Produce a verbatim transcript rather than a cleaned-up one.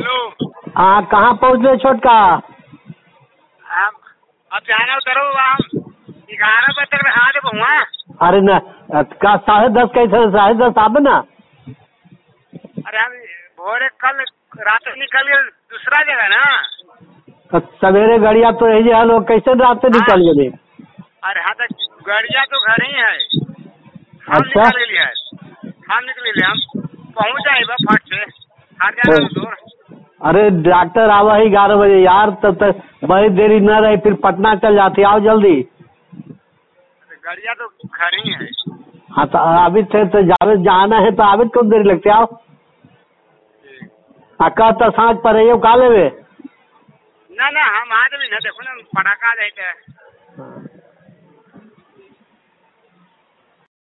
Hello. हाँ, कहाँ पहुँच गए छोटका? हम अब जाना उतरो हम ग्यारह बजे तक आ देबो वहाँ। अरे न का साढ़े दस कैसे? साढ़े दस आबे ना। अरे हम भोरे कल रात निकल गए दूसरा जगह ना। तो सवेरे गड़िया तो यही है लोग, कैसे रात निकल गए? अरे हाँ तो गड़िया तो घर ही है। हम अच्छा, निकल गए है। हम निकले हम पहुँच जाए बा फट से हर जाना दूर। अरे डॉक्टर आवा ही ग्यारह बजे यार, तब तक बड़ी देरी न रही, फिर पटना चल जाती। आओ जल्दी। गड़िया तो घर ही है। हाँ तो अभी थे तो जावे जाना है तो आवे कौन देरी लगती? आओ अका तो सांझ पर रही का लेवे ना ना हम आज भी ना देखो ना पटाखा देते हैं।